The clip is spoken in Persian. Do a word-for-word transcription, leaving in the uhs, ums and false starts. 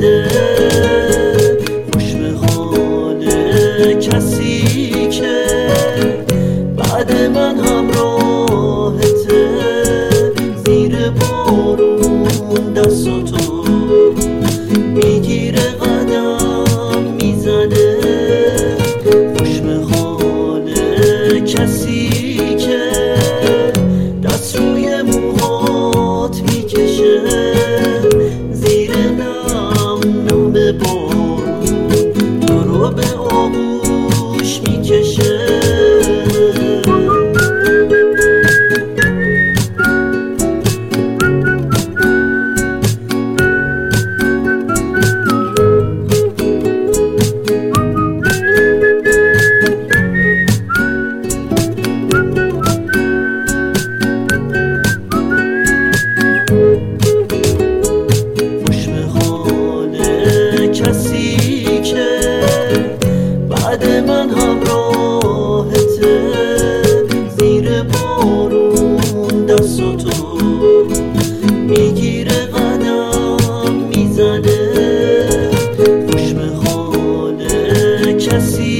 میزنه، خوش به حال کسی که بعد من همراهته. زیر بارون دست و تو میگیره قدم میزنه، خوش به حال کسی که دست روی موهات میکشه. زیر نم نم بارون تو رو به آغوش میکشه. کسی که بعد من همراهته. زیر بارون دست و تو میگیره قدم میزنه، خوش به حال کسی